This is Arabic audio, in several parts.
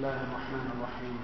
الله الرحمن الرحيم.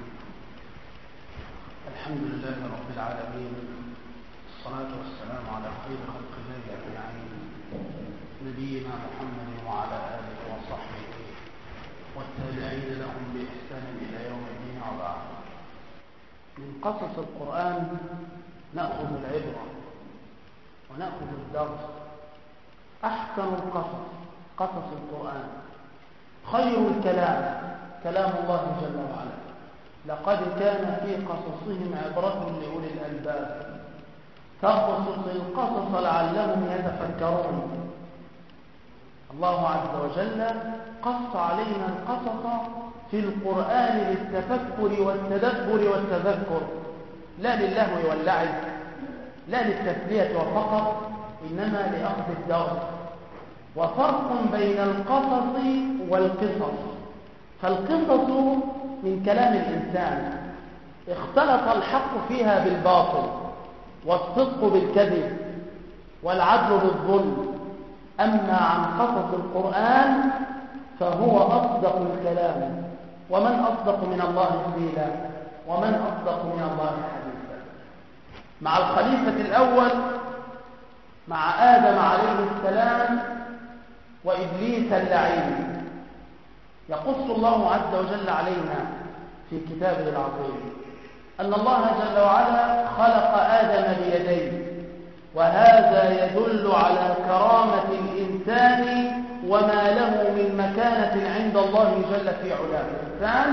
الحمد لله رب العالمين، الصلاة والسلام على خير خلق الله أجمعين، نبينا محمد وعلى آله وصحبه والتابعين لهم بإحسان إلى يوم الدين. وبعد، من قصص القرآن نأخذ العبرة ونأخذ الدرس. أحسن القصص قصص القرآن، خير الكلام كلام الله جل وعلا. لقد كان في قصصهم عبرة لأولي الألباب، فاقصص القصص لعلهم يتفكرون. الله عز وجل قص علينا القصص في القرآن للتفكر والتدبر والتذكر، لا للهو واللعب، لا للتسلية وفقط، إنما لأخذ الدرس. وفرق بين القصص والقصص، فالقصص من كلام الإنسان اختلط الحق فيها بالباطل، والصدق بالكذب، والعدل بالظلم. أما عن قصص القرآن فهو أصدق الكلام، ومن أصدق من الله قيلا، ومن أصدق من الله حديثا. مع الخليفة الأول، مع آدم عليه السلام وإبليس اللعين، يقص الله عز وجل علينا في كتابه العظيم أن الله جل وعلا خلق آدم بيديه، وهذا يدل على كرامة الإنسان وما له من مكانة عند الله جل في علاه. الإنسان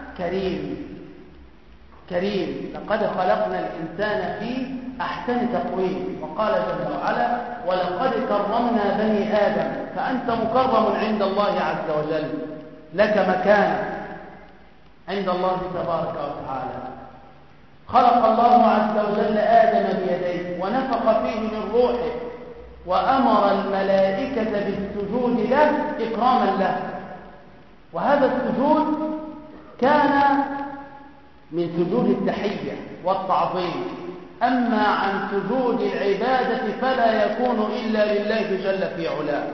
كريم، لقد خلقنا الإنسان في أحسن تقويم. وقال جل وعلا: ولقد كرمنا بني آدم. فأنت مكرم عند الله عز وجل، لك مكانة عند الله تبارك وتعالى. خلق الله عز وجل آدم بيديه، ونفخ فيه من روحه، وأمر الملائكة بالسجود له إكراما له. وهذا السجود كان من سجود التحية والتعظيم. أما عن سجود العبادة فلا يكون إلا لله جل في علاه.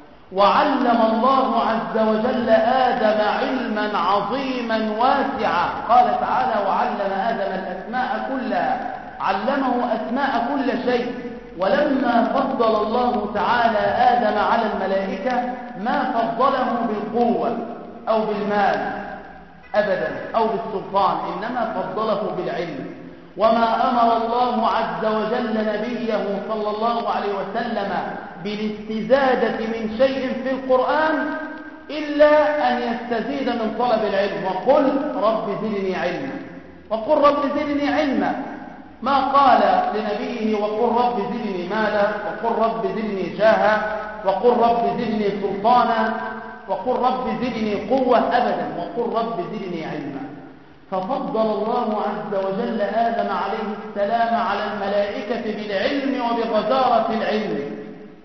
وعلم الله عز وجل آدم علما عظيما واسعا. قال تعالى: وعلم آدم الأسماء كلها، علمه أسماء كل شيء. ولما فضل الله تعالى آدم على الملائكة ما فضله بالقوة أو بالمال أبدا أو بالسلطان، إنما فضله بالعلم. وما أمر الله عز وجل نبيه صلى الله عليه وسلم بالاستزادة من شيء في القرآن إلا أن يستزيد من طلب العلم. وقل رب زدني علما، وقل رب زدني علما. ما قال لنبيه وقل رب زدني مالا، وقل رب زدني جاها، وقل رب زدني سلطانا، وقل رب زدني قوة، أبدا. وقل رب زدني علما. ففضل الله عز وجل آدم عليه السلام على الملائكة بالعلم وبغزارة العلم.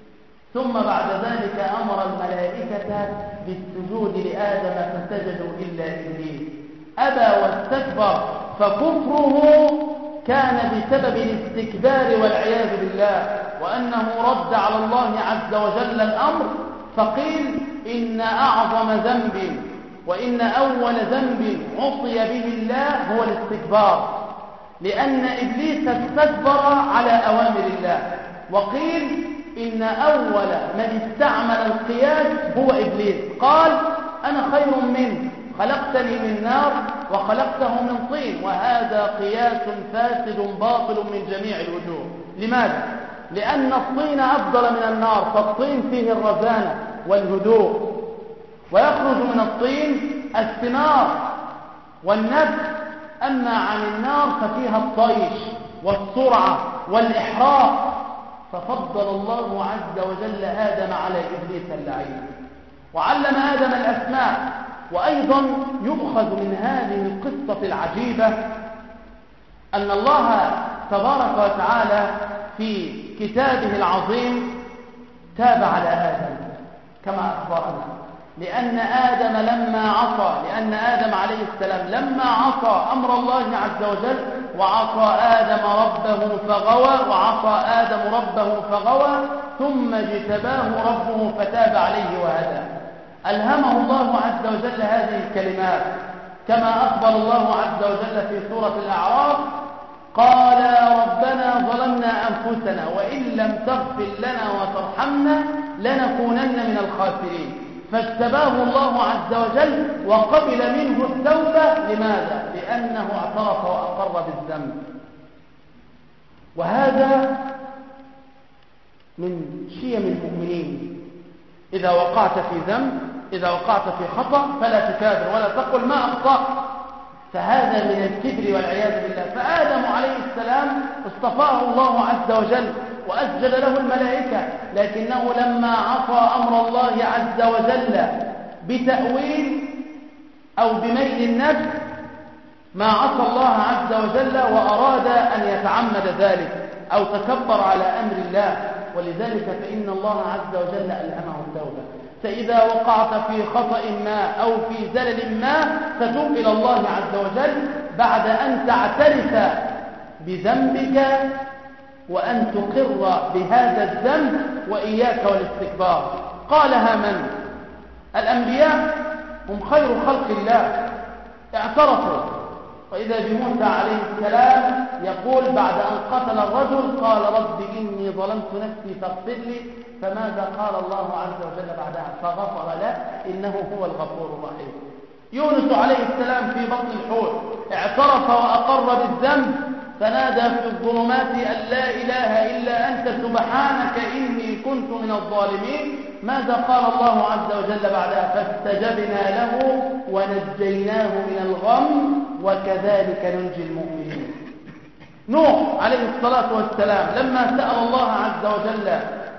ثم بعد ذلك أمر الملائكة بالسجود لآدم فسجدوا إلا إبليس أبى واستكبر، فكفره كان بسبب الاستكبار والعياذ بالله، وأنه رد على الله عز وجل الأمر. فقيل إن أعظم ذنب وإن أول ذنب عصي به الله هو الاستكبار، لأن إبليس استكبر على أوامر الله. وقيل إن أول من استعمل القياس هو إبليس، قال: أنا خير منه، خلقتني من نار وخلقته من طين. وهذا قياس فاسد باطل من جميع الوجوه. لماذا؟ لأن الطين أفضل من النار، فالطين فيه الرزانة والهدوء، ويخرج من الطين الثمار والنبت. أما عن النار ففيها الطيش والسرعة والإحراق. ففضل الله عز وجل آدم على إبليس اللعين، وعلم آدم الأسماء. وأيضا يؤخذ من هذه القصة العجيبة أن الله تبارك وتعالى في كتابه العظيم تاب على آدم كما أخبرنا، لأن آدم عليه السلام لما عصى أمر الله عز وجل، وعصى آدم ربه فغوى، ثم اجتباه ربه فتاب عليه وهدى. ألهمه الله عز وجل هذه الكلمات: كما أخبر الله عز وجل في سورة الأعراف قال ربنا ظلمنا أنفسنا وإن لم تغفر لنا وترحمنا لنكونن من الخاسرين، فاجتباه الله عز وجل وقبل منه التوبة. لماذا؟ لأنه اعترف وأقر بالذنب. وهذا من شيم المؤمنين. إذا وقعت في ذنب، إذا وقعت في خطأ فلا تكابر ولا تقل ما أخطأت، فهذا من الكبر والعياذ بالله. فآدم عليه السلام اصطفاه الله عز وجل وأسجد له الملائكة، لكنه لما عصى أمر الله عز وجل بتأويل أو بميل النفس ما عصى الله عز وجل وأراد أن يتعمد ذلك أو تكبر على أمر الله، ولذلك فإن الله عز وجل ألهمه التوبة. فإذا وقعت في خطأ ما أو في زلل ما فتوب إلى الله عز وجل بعد أن تعترف بذنبك وأن تقر بهذا الذنب وإياك والاستكبار. قالها من؟ الأنبياء هم خير خلق الله، اعترفوا. وإذا بموسى عليه السلام يقول بعد أن قتل الرجل قال رب إني ظلمت نفسي فاغفر لي، فماذا قال الله عز وجل بعدها؟ فغفر له إنه هو الغفور الرحيم. يونس عليه السلام في بطن الحوت اعترف وأقر بالذنب فنادى في الظلمات أن لا إله إلا أنت سبحانك إني كنت من الظالمين. ماذا قال الله عز وجل بعدها؟ فاستجبنا له ونجيناه من الغم وكذلك ننجي المؤمنين. نوح عليه الصلاة والسلام لما سأل الله عز وجل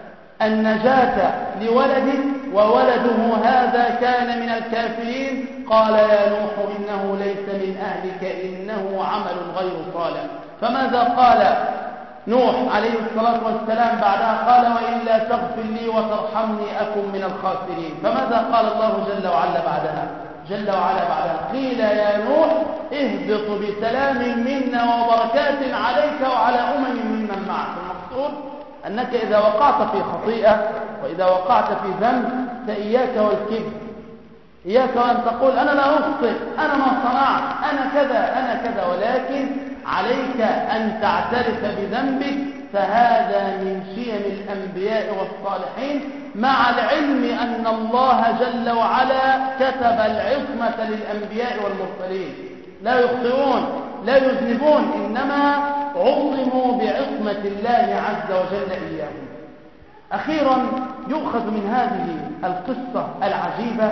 النجاة لولده وولده هذا كان من الكافرين قال يا نوح إنه ليس من أهلك إنه عمل غير صالح. فماذا قال نوح عليه الصلاة والسلام بعدها؟ قال وإلا تغفر لي وترحمني أكن من الخاسرين. فماذا قال الله جل وعلا بعدها؟ جل وعلا بعدها قيل يا نوح اهبط بسلام منا وبركات عليك وعلى ممن معك. المقصود أنك إذا وقعت في خطيئة وإذا وقعت في ذنب فإياك والكبر، إياك أن تقول أنا لا أخطئ، أنا ما صنعت، أنا كذا أنا كذا، ولكن عليك أن تعترف بذنبك. فهذا من شيم الأنبياء والصالحين، مع العلم أن الله جل وعلا كتب العصمة للأنبياء والمرسلين، لا يخطئون لا يذنبون، إنما عصموا بعصمة الله عز وجل إياهم. أخيرا يؤخذ من هذه القصة العجيبة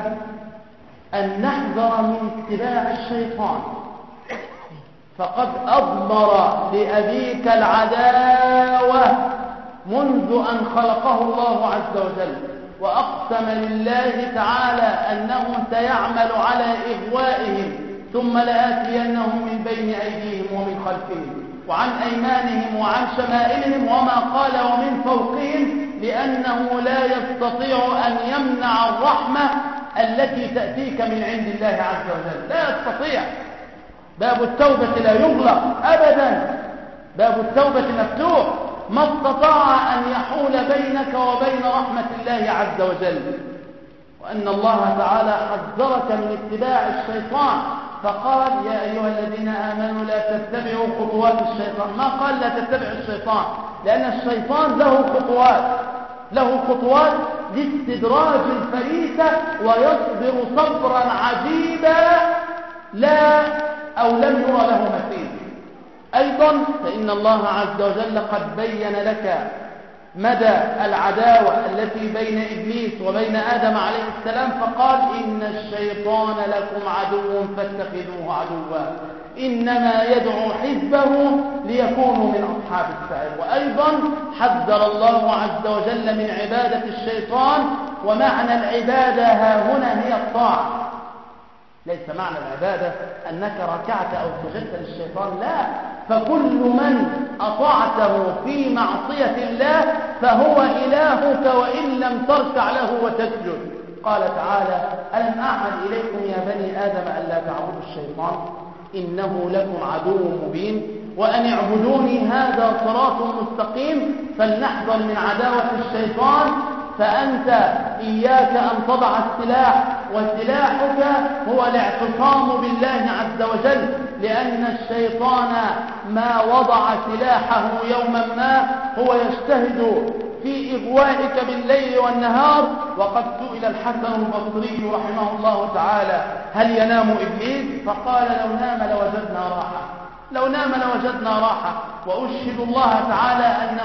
أن نحذر من اتباع الشيطان، فقد أضمر لأبيك العداوة منذ أن خلقه الله عز وجل، وأقسم لله تعالى أنه سيعمل على إغوائهم ثم لآتينهم من بين أيديهم ومن خلفهم وعن أيمانهم وعن شمائلهم وما قال ومن فوقهم، لأنه لا يستطيع أن يمنع الرحمة التي تأتيك من عند الله عز وجل، لا يستطيع. باب التوبة لا يغلق أبدا، باب التوبة مفتوح، ما استطاع أن يحول بينك وبين رحمة الله عز وجل. وأن الله تعالى حذرك من اتباع الشيطان، فقال يا أيها الذين آمنوا لا تتبعوا خطوات الشيطان. ما قال لا تتبعوا الشيطان، لأن الشيطان له خطوات لاستدراج الفريسة، ويصبر صبرا عجيبا لم يرى له مثيل. أيضا فإن الله عز وجل قد بين لك مدى العداوة التي بين إبليس وبين آدم عليه السلام، فقال إن الشيطان لكم عدو فاتخذوه عدوا إنما يدعو حزبه ليكونوا من أصحاب السعير. وأيضا حذر الله عز وجل من عبادة الشيطان، ومعنى العبادة ها هنا هي الطاعة، ليس معنى العبادة أنك ركعت أو سجدت للشيطان، لا، فكل من أطعته في معصية الله فهو إلهك وإن لم تركع له وتسجد. قال تعالى ألم أعهد إليكم يا بني آدم ألا تعبدوا الشيطان إنه لكم عدو مبين وأن اعبدوني هذا صراط مستقيم. فلنحذر من عداوة الشيطان، فأنت إياك أن تضع السلاح وسلاحك هو الاعتصام بالله عز وجل، لأن الشيطان ما وضع سلاحه يوما ما هو يجتهد في إغوائك بالليل والنهار. وقد سئل الحسن البصري رحمه الله تعالى هل ينام إبليس؟ فقال لو نام لوجدنا راحة، لو نام لوجدنا راحة. وأشهد الله تعالى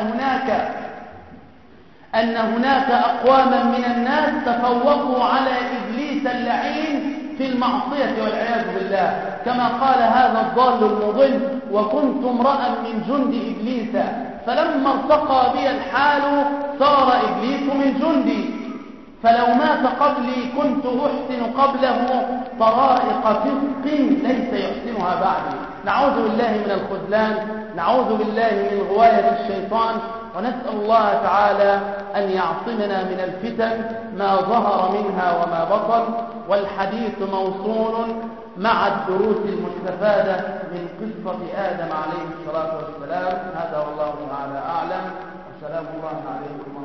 أن هناك أقواما من الناس تفوقوا على إبليس اللعين في المعصية والعياذ بالله، كما قال هذا الضال المضل: وكنت امرأ من جند إبليس فلما ارتقى بي الحال صار إبليس من جندي، فلو مات قبلي كنت أحسن قبله طرائق فسق ليس يحسنها بعدي. نعوذ بالله من الخذلان، نعوذ بالله من غواية الشيطان، ونسأل الله تعالى أن يعصمنا من الفتن ما ظهر منها وما بطن. والحديث موصول مع الدروس المستفادة من قصة آدم عليه الصلاة والسلام. هذا والله تعالى أعلم، وسلام الله عليكم.